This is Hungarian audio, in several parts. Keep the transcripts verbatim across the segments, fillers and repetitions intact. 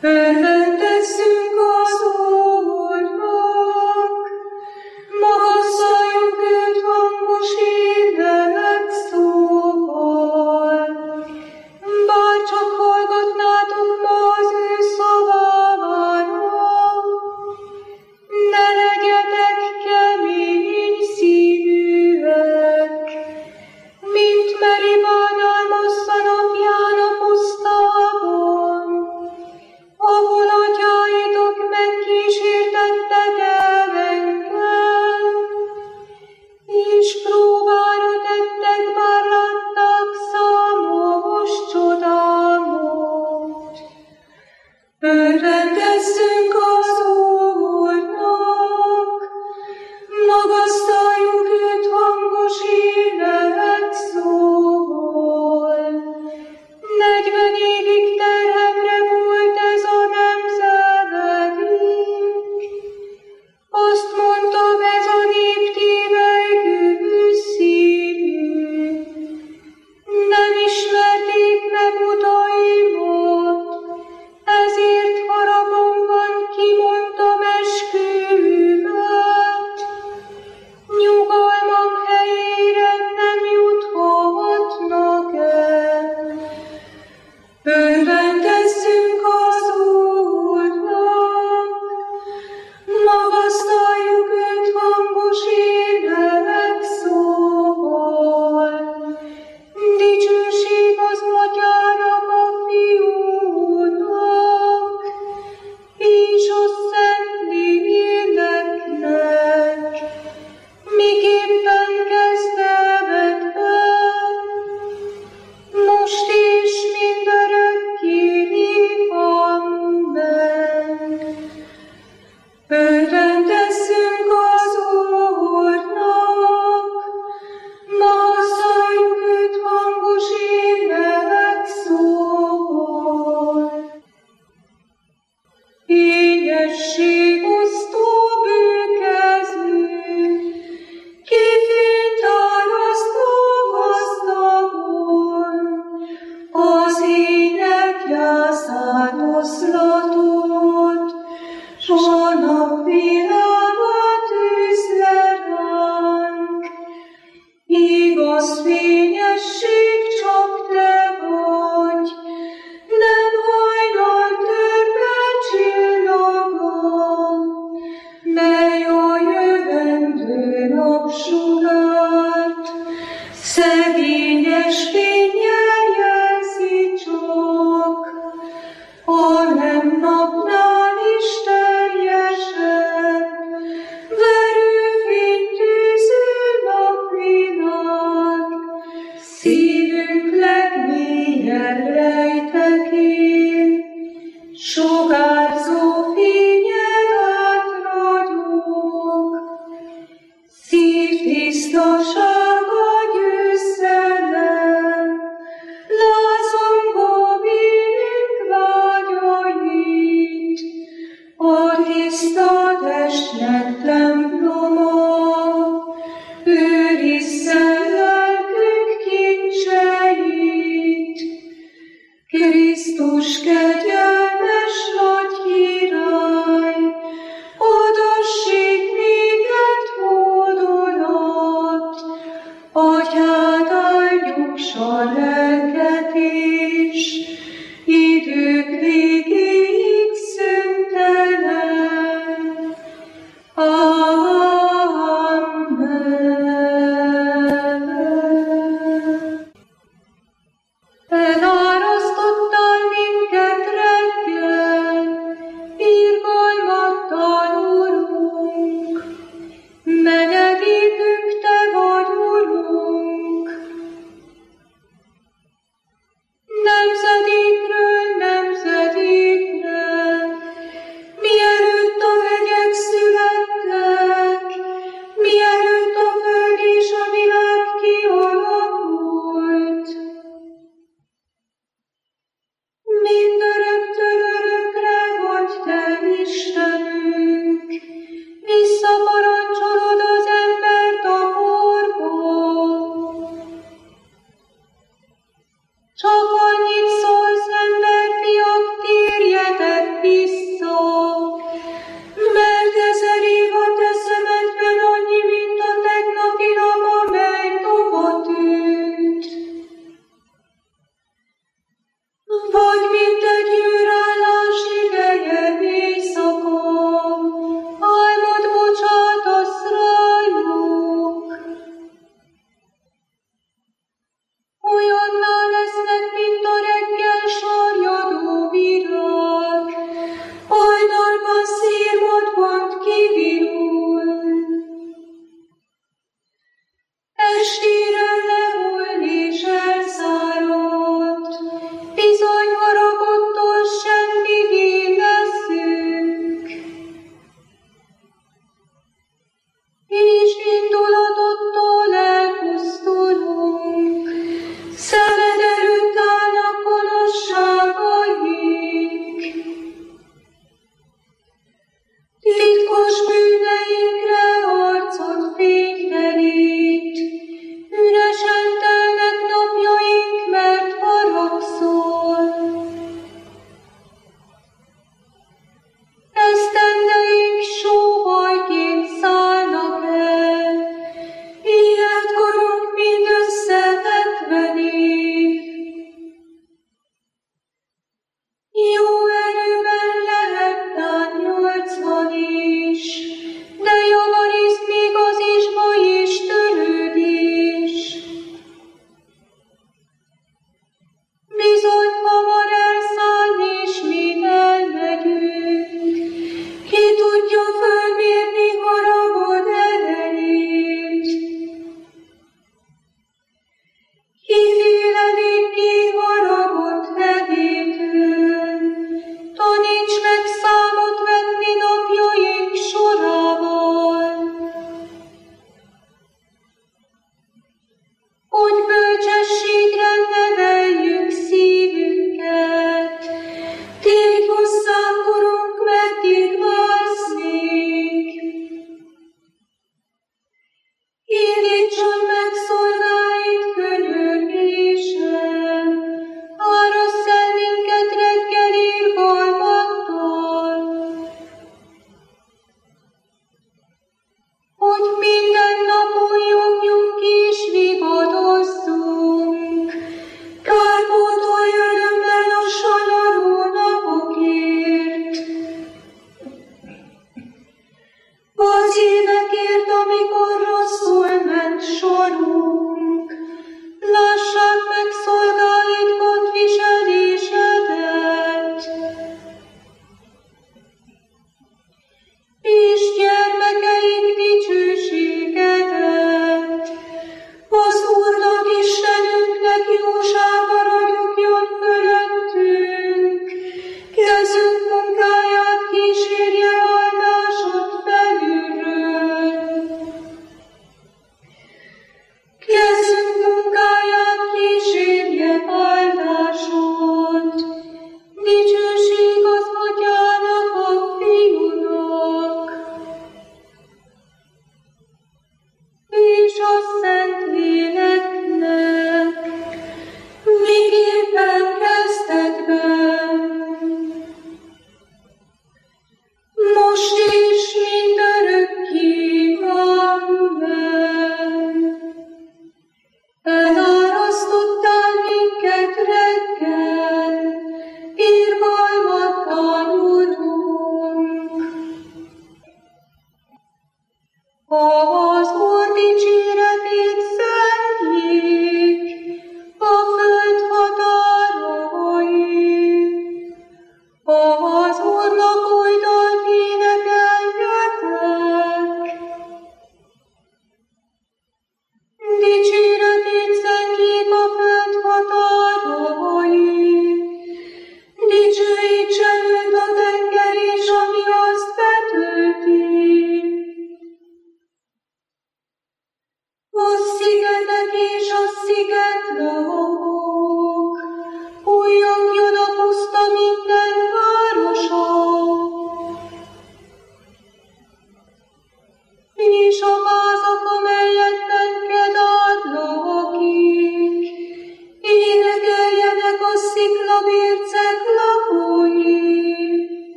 Örvendezzünk az Úrnak, magasztaljuk őt hangos énekszóval. Bárcsak hallgatnátok ma az ő szavára, ne legyetek kemény szívűek, mint Meribán Almassa napján a pusztában, ahol atyáitok megkísértettek el engem, és próbára tettek, bár látták számos csodámot. Örvendezzünk az Úrnak, magasztaljuk őt hangos énekszóval. Negyven évig terhemre volt ez a nemzedék. Azt mondtam, ez a nép tévelygő szívű. Nem ismerték meg utaimat, ezért haragomban kimondtam esküvőmet. Nyugalmam helyére nem juthatnak el. Örvendezzünk az Úrnak, magasztaljuk őt hangos énekszóval. Dicsőség az Atyának, a Fiúnak, és a Szentléleknek, miképpen kezdetben, most és mindörökké. Amen. Örvendezzünk az Úrnak, magasztaljuk őt hangos énekszóval. Fényességosztó bőkezű, ki fényt áraszt a gazdagon, az ének jászát oszlatot, s a napvilága tűzle ránk. Igaz fényesség csak te vagy, nem hajnal törpe csillaga, mely a jövendő napsugát szegényes fénnyel jelzi csak, a nem napnál is teljesebb, verőfény tűző napvilág, szívünk legmélyebb rejtekén, sugárzó fényed átragyog, szívtisztasága győzelem, lázongó vélünk vágyait, a tiszta testnek temploma, őrizze lelkünk kincseit. Krisztus kegyelmes nagy király,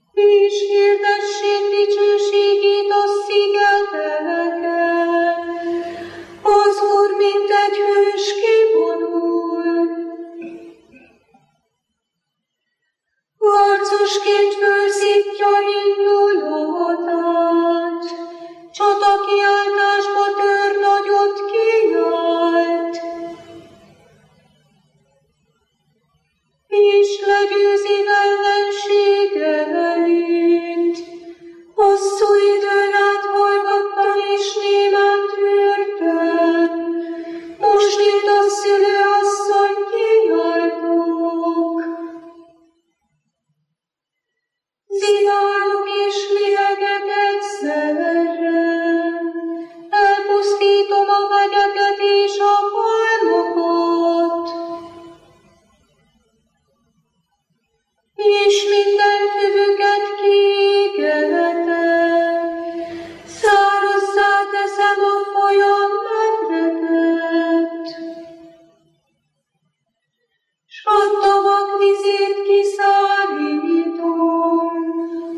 és hirdessék dicsőségét a szigeteleken. Az Úr, mint egy hős kivonul. Harcosként fölszítja indulatát, csatakiáltásba tör, nagyot kiált, és legyőzi ellenségeit. Hosszú időn át hallgattam, és némán tűrtem, most itt a szülőasszony kiáltok. Ziválok és lihegek egyszerre, elpusztítom a hegyeket és a halmokat, és minden füvüket kiégetem, szárazzá teszem a folyam medreket, s a tavak vizét kiszállítom,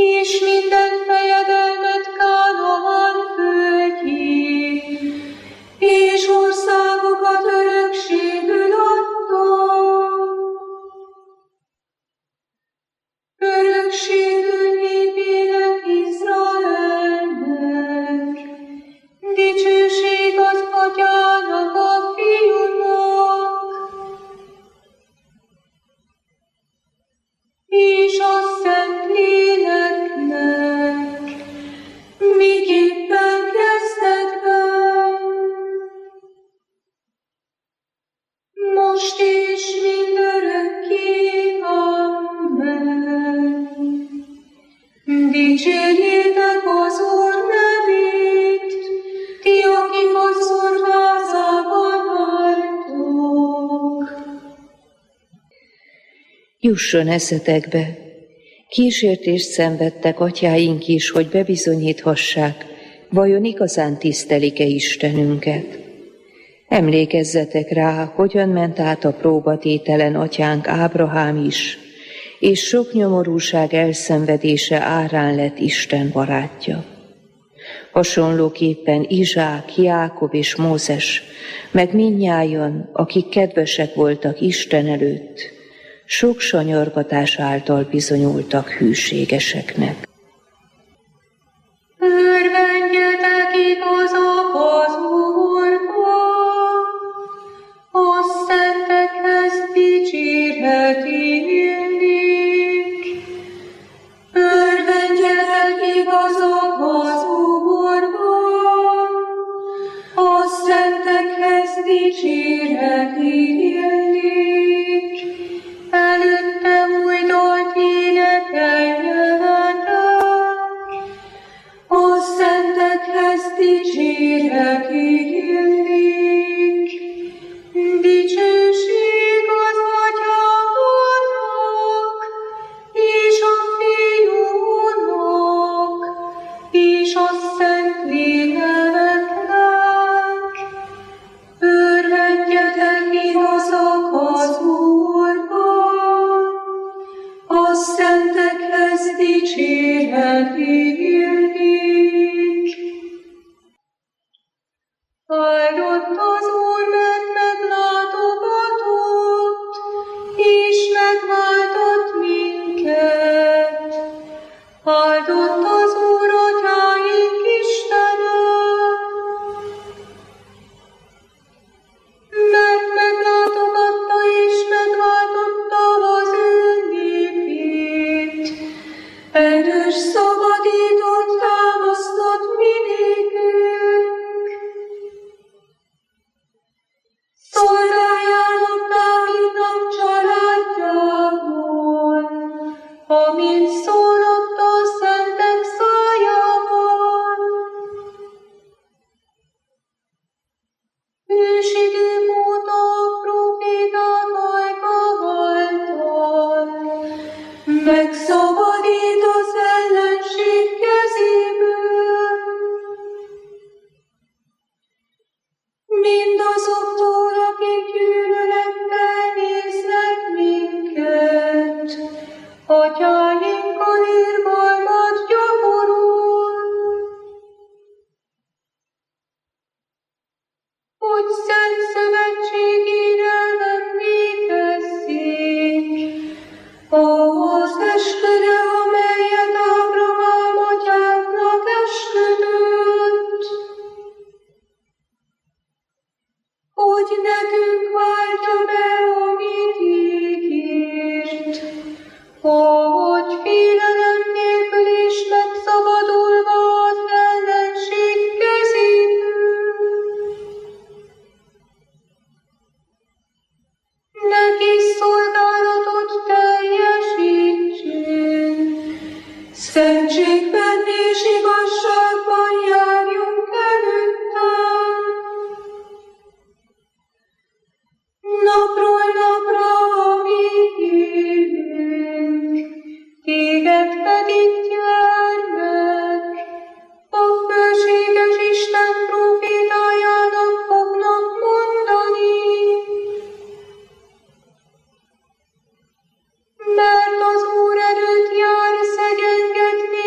és minden fejedelmet Kánaán földjén, és országokat örökségül adtam. Örökségül népének Izraelnek, dicsőség az Atyának, a Fiúnak, és a Szentléleknek, miképpen kezdetben, most és mindörökké. Amen. Dicsérjétek az Úr nevét, ti, akik az Úr házában álltok. Jusson eszetekbe, kísértést szenvedtek atyáink is, hogy bebizonyíthassák, vajon igazán tisztelik-e Istenünket. Emlékezzetek rá, hogyan ment át a próbatételen atyánk Ábrahám is, és sok nyomorúság elszenvedése árán lett Isten barátja. Hasonlóképpen Izsák, Jákob és Mózes, meg mindnyájan, akik kedvesek voltak Isten előtt, sok sanyargatás által bizonyultak hűségeseknek. Örvendjetek igazak az Úrba, a szentekhez dicsérhet mindig. Örvendjetek igazak az Úrba, a szentekhez dicsérhet mindig. Előtte új dalt énekeljetek, a szentekhez dicsérhet illik. Dicsőség az Atyának, és a Fiúnak, és a Szentléleknek. Örvendjetek igazak az Úrban, a szentekhez dicsérhet illik. Áldott az Úr, mert meglátogatott, és megváltott minket. Áldott az Úr, atyáink Istene, mert meglátogatta és megváltotta az ő népét. Erős szabadított, támasztott mi nékünk. Szolgáljának Dávidnak családjából, amint szólott a szentek szájában. Ősidők óta a próféták ajka által megszabadít az ellenség kezéből. Mindazoktól, akik gyűlölettel néznek minket, atyáinkkal irgalmat gyakorol. Hogy szent szövetségére emlékezzék, ahhoz esküre, amelyet Ábrahám atyánknak esküdött, hogy nekünk váltja be, amit ígért, ahogy félelem nélkül is megszabadulva az ellenség kezéből. Neki szolgálatot teljesítsünk, szentségben és igazságban járjunk előttem. Napról napra, amíg élünk, téged pedig gyermek, a fölséges Isten prófétájának fognak mondani. Mert az Úr előtt jár szegyengetni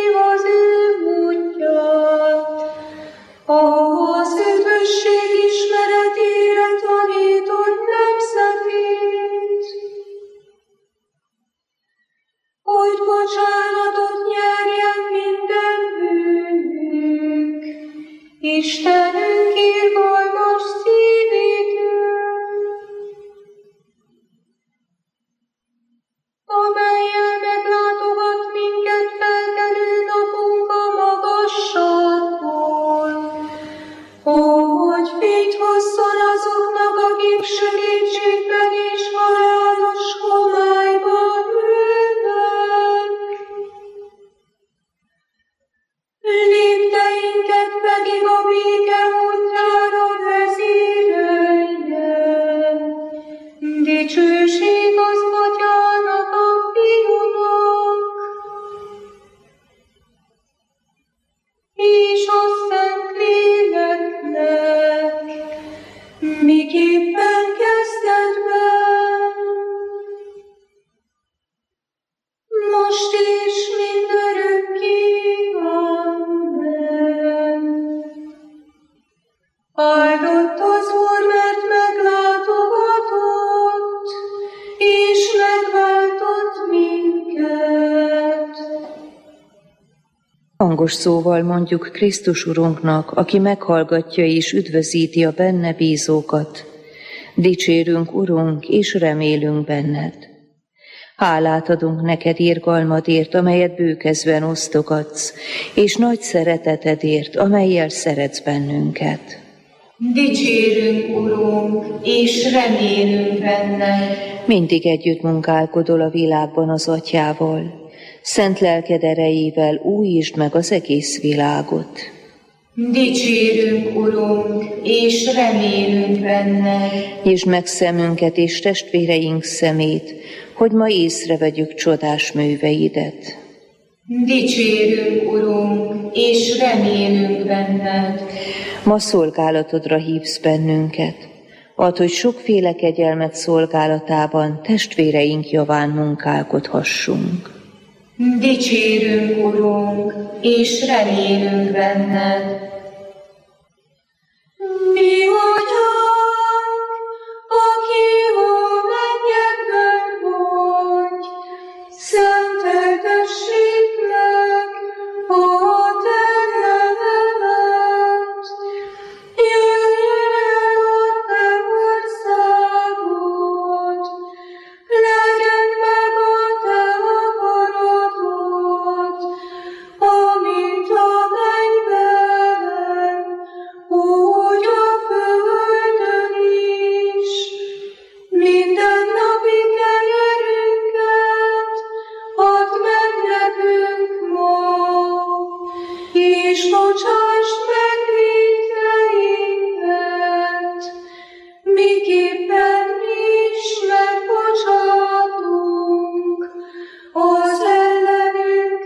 Istenünk irgalmas szívétől, amellyel meglátogat minket felkelő napunk a magasságból, hogy fényt hozzon azoknak, akik sötétségben és halálos homályban ülnek. Lépteinket pedig a béke útjára vezérelje. Dicsőség az Atyának, a Fiúnak, és a Szentléleknek, miképpen kezdetben, most és mindörökké. Amen. Áldott az Úr, mert meglátogatott, és megváltott minket. Hangos szóval mondjuk Krisztus Urunknak, aki meghallgatja és üdvözíti a benne bízókat. Dicsérünk, Urunk, és remélünk benned. Hálát adunk neked irgalmadért, amelyet bőkezben osztogatsz, és nagy szeretetedért, amellyel szeretsz bennünket. Dicsérünk, Urunk, és remélünk benned. Mindig együtt munkálkodol a világban az Atyával. Szent lelked erejével újítsd meg az egész világot. Dicsérünk, Urunk, és remélünk benned. Nyisd meg szemünket és testvéreink szemét, hogy ma észrevegyük csodás műveidet. Dicsérünk, Urunk, és remélünk benned. Ma szolgálatodra hívsz bennünket. Add, hogy sokféle kegyelmet szolgálatában testvéreink javán munkálkodhassunk. Dicsérünk, Urunk, és remélünk benned. Mi Atyánk, aki a mennyekben vagy, szenteltessék meg a te nevedet. Jöjjön el a te országod, legyen meg a te akaratod, amint a mennyben, úgy a földön is. Mindennapi kenyerünket add meg nekünk ma, és bocsásd meg vétkeinket, miképpen mi is megbocsátunk az ellenünk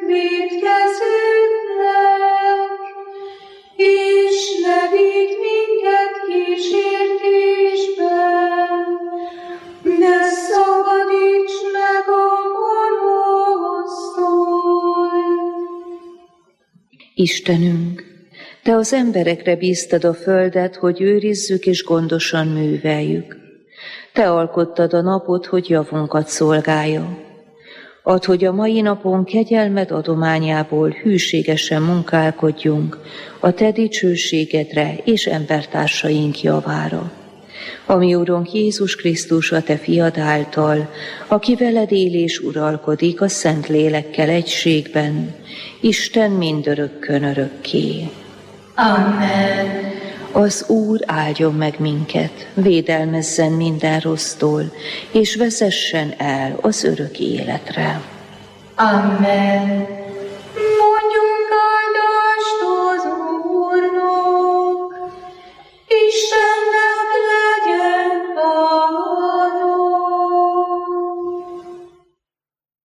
vétkezőknek, és ne vigy minket kísértésbe, de szabadíts meg a gonosztól. Istenünk, te az emberekre bíztad a földet, hogy őrizzük és gondosan műveljük. Te alkottad a napot, hogy javunkat szolgálja. Add, hogy a mai napon kegyelmed adományából hűségesen munkálkodjunk a te dicsőségedre és embertársaink javára. Ami Urunk Jézus Krisztus, a te fiad által, aki veled él és uralkodik a Szent Lélekkel egységben, Isten mindörökkön örökké. Amen. Az Úr áldjon meg minket, védelmezzen minden rossztól, és vezessen el az örök életre. Amen.